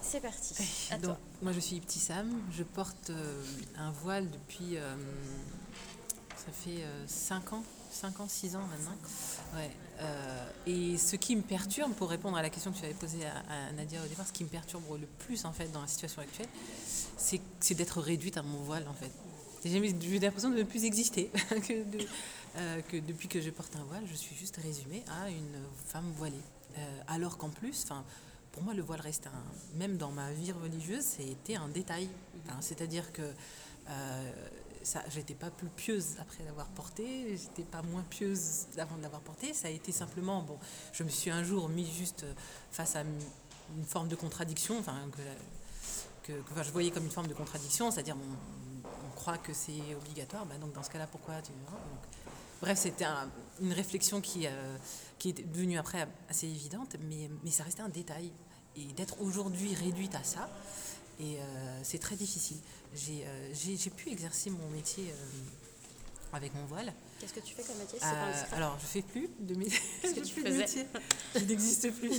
c'est parti. À Donc, toi. moi, je suis Ibtissam. Je porte un voile depuis, ça fait 5 ans, 6 ans maintenant. Ouais. Et ce qui me perturbe, pour répondre à la question que tu avais posée à Nadia au départ, ce qui me perturbe le plus en fait dans la situation actuelle, c'est d'être réduite à mon voile en fait. J'ai l'impression de ne plus exister, que depuis que je porte un voile, je suis juste résumée à une femme voilée. Alors qu'en plus, pour moi, le voile reste même dans ma vie religieuse, c'était un détail. C'est-à-dire que j'étais pas plus pieuse après l'avoir porté, j'étais pas moins pieuse avant de l'avoir porté. Ça a été simplement, je me suis un jour mis juste face à une forme de contradiction, que je voyais comme une forme de contradiction, c'est-à-dire on croit que c'est obligatoire, donc dans ce cas-là, pourquoi bref, c'était une réflexion qui est devenue après assez évidente, mais ça restait un détail. Et d'être aujourd'hui réduite à ça, c'est très difficile. J'ai pu exercer mon métier avec mon voile. Qu'est-ce que tu fais comme métier? C'est pas indiscret. Alors, je ne fais plus de métier. Qu'est-ce que tu faisais? Je n'existe plus.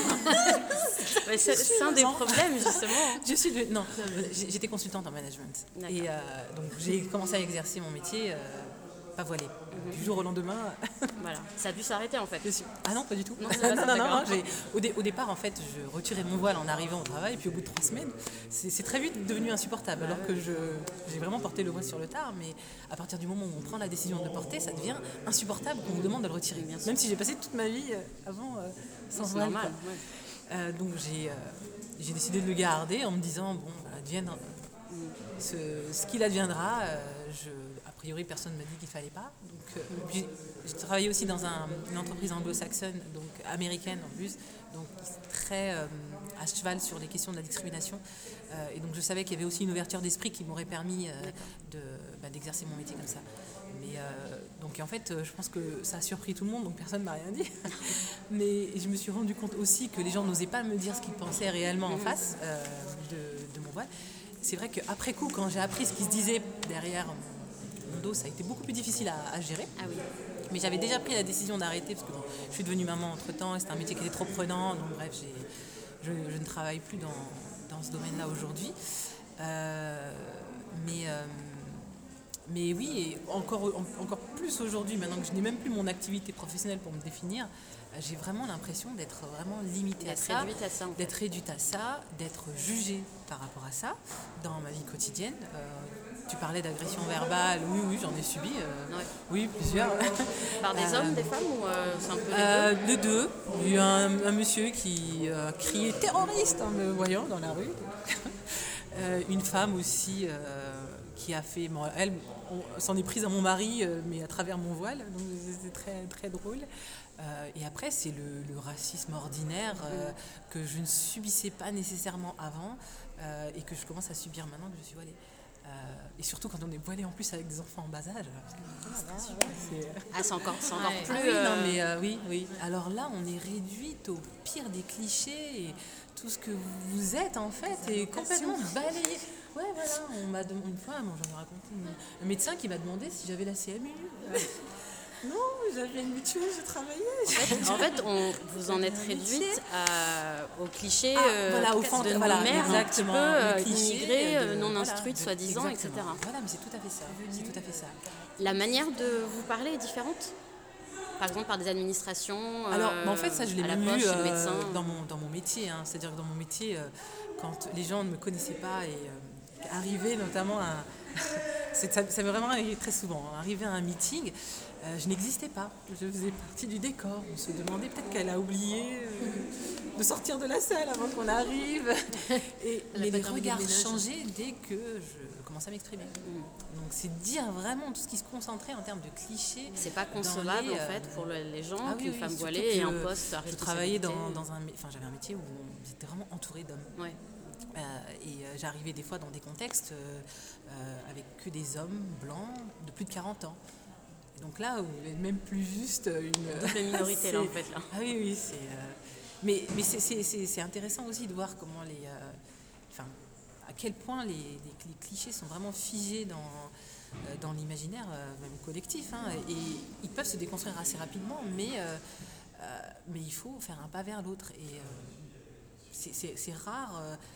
C'est un des problèmes, justement. J'étais consultante en management. D'accord. Et donc, j'ai commencé à exercer mon métier pas voilée. Du jour au lendemain. Voilà, ça a dû s'arrêter en fait. Ah non, pas du tout. Non, c'est pas ça, d'accord. Au départ, en fait, je retirais mon voile en arrivant au travail, puis au bout de 3 semaines, c'est très vite devenu insupportable. Alors que j'ai vraiment porté le voile sur le tard, mais à partir du moment où on prend la décision de le porter, ça devient insupportable qu'on nous demande de le retirer. Même si j'ai passé toute ma vie avant sans voile. C'est normal. Ouais. Donc j'ai décidé de le garder en me disant, advienne ce qu'il adviendra. A priori, personne ne m'a dit qu'il ne fallait pas. Donc, j'ai travaillé aussi dans une entreprise anglo-saxonne, donc américaine en plus, donc très à cheval sur les questions de la discrimination. Et donc je savais qu'il y avait aussi une ouverture d'esprit qui m'aurait permis d'exercer mon métier comme ça. Mais donc en fait, je pense que ça a surpris tout le monde, donc personne ne m'a rien dit. Mais je me suis rendu compte aussi que les gens n'osaient pas me dire ce qu'ils pensaient réellement en face de mon voile. C'est vrai qu'après coup, quand j'ai appris ce qui se disait derrière mon dos, ça a été beaucoup plus difficile à gérer. Ah oui. Mais j'avais déjà pris la décision d'arrêter parce que je suis devenue maman entre-temps et c'était un métier qui était trop prenant. Donc bref, je ne travaille plus dans ce domaine-là aujourd'hui. Mais oui, et encore plus aujourd'hui, maintenant que je n'ai même plus mon activité professionnelle pour me définir, j'ai vraiment l'impression d'être vraiment limitée à ça, d'être réduite à ça, d'être jugée par rapport à ça dans ma vie quotidienne. Tu parlais d'agression verbale, oui, j'en ai subi, oui, plusieurs. Par des hommes, des femmes ou c'est un peu les deux? Il y a eu un monsieur qui criait terroriste en me voyant dans la rue. Une femme aussi qui a fait, elle s'en est prise à mon mari, mais à travers mon voile, donc c'était très, très drôle. Et après, c'est le racisme ordinaire que je ne subissais pas nécessairement avant et que je commence à subir maintenant que je suis voilée. Et surtout quand on est voilé en plus avec des enfants en bas âge. c'est encore plus... Oui. Alors là, on est réduite au pire des clichés et tout ce que vous êtes en fait est complètement balayé. Ouais, voilà, on m'a demandé une fois, j'en ai raconté, un médecin qui m'a demandé si j'avais la CMU. Non, j'avais une mutuelle, je travaillais. En fait, vous en êtes réduite aux clichés de nos mères, exactement, un petit peu clichés, immigrées, non instruites, soi-disant, etc. Voilà, mais c'est tout à fait ça. La manière de vous parler est différente? Par exemple, par des administrations Alors, en fait, ça, je l'ai même vu dans mon métier. C'est-à-dire que dans mon métier, quand les gens ne me connaissaient pas et arrivaient notamment à... ça m'est vraiment arrivé très souvent. Arriver à un meeting, je n'existais pas. Je faisais partie du décor. On se demandait peut-être qu'elle a oublié de sortir de la salle avant qu'on arrive. Mais les regards changeaient dès que je commençais à m'exprimer. Donc c'est dire vraiment tout ce qui se concentrait en termes de clichés. C'est pas concevable en fait pour les gens qu'une femme voilée ait un poste à responsabilité. Je travaillais j'avais un métier où j'étais vraiment entourée d'hommes. Ouais. Et j'arrivais des fois dans des contextes avec que des hommes blancs de plus de 40 ans. Et donc là, on n'est même plus juste une minorité là en fait. Là. Ah oui, mais c'est intéressant aussi de voir comment à quel point les clichés sont vraiment figés dans l'imaginaire même collectif. Et ils peuvent se déconstruire assez rapidement, mais il faut faire un pas vers l'autre. c'est rare.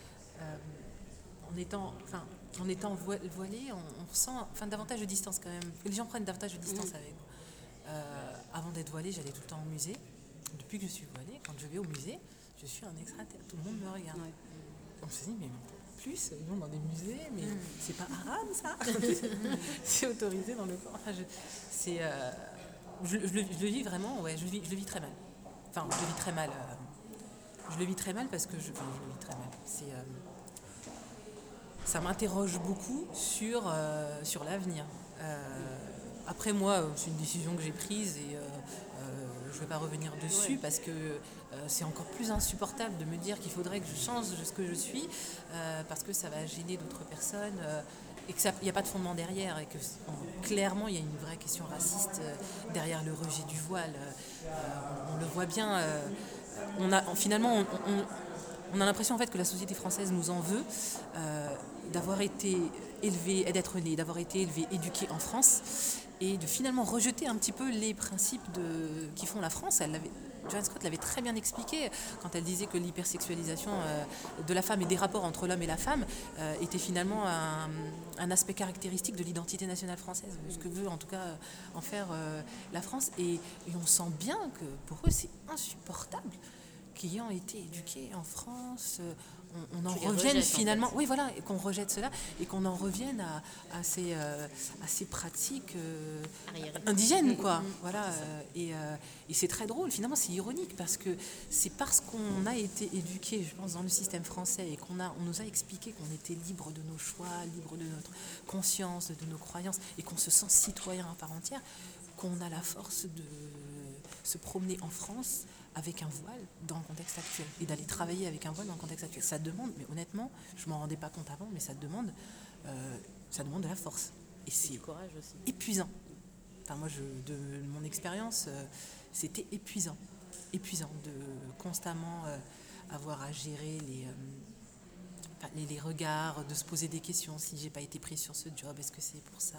En étant voilé, on ressent davantage de distance quand même. Les gens prennent davantage de distance avec nous. Avant d'être voilée, j'allais tout le temps au musée. Depuis que je suis voilée, quand je vais au musée, je suis un extraterrestre. Tout le monde me regarde. Ouais. On se dit, mais plus, ils vont dans des musées, mais c'est pas arabe ça. C'est autorisé dans le corps. Je le vis vraiment, ouais, je le vis très mal. Enfin, je le vis très mal. Je le vis très mal parce que je le vis très mal. Ça m'interroge beaucoup sur l'avenir. Après moi, c'est une décision que j'ai prise et je ne vais pas revenir dessus parce que c'est encore plus insupportable de me dire qu'il faudrait que je change ce que je suis parce que ça va gêner d'autres personnes et qu'il n'y a pas de fondement derrière et que clairement il y a une vraie question raciste derrière le rejet du voile. On le voit bien. On a l'impression en fait que la société française nous en veut d'avoir été élevé, d'être né, d'avoir été élevé, éduqué en France et de finalement rejeter un petit peu les principes qui font la France. Joanne Scott l'avait très bien expliqué quand elle disait que l'hypersexualisation de la femme et des rapports entre l'homme et la femme était finalement un aspect caractéristique de l'identité nationale française, ce que veut en tout cas en faire la France. Et on sent bien que pour eux c'est insupportable qu'ayant été éduqués en France, on en revienne finalement, en fait. Oui voilà, et qu'on rejette cela et qu'on en revienne à ces pratiques indigènes quoi. Voilà, et c'est très drôle finalement, c'est ironique parce que c'est parce qu'on a été éduqués, je pense, dans le système français et on nous a expliqué qu'on était libre de nos choix, libre de notre conscience, de nos croyances et qu'on se sent citoyen à part entière, qu'on a la force de se promener en France avec un voile dans le contexte actuel et d'aller travailler avec un voile dans le contexte actuel. Ça demande, mais honnêtement, je m'en rendais pas compte avant, mais ça demande de la force. Et c'est du courage aussi. Épuisant. Enfin, moi, de mon expérience, c'était épuisant de constamment avoir à gérer les regards, de se poser des questions. Si j'ai pas été prise sur ce job, est-ce que c'est pour ça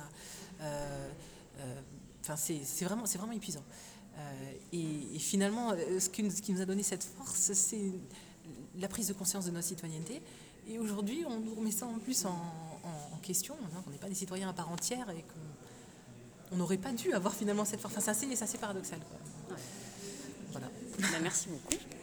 c'est vraiment épuisant. Et finalement, ce qui nous a donné cette force, c'est la prise de conscience de notre citoyenneté. Et aujourd'hui, on nous remet ça en plus en question, qu'on n'est pas des citoyens à part entière et qu'on n'aurait pas dû avoir finalement cette force. Enfin, c'est assez paradoxal, quoi. Ouais. Voilà. Merci beaucoup.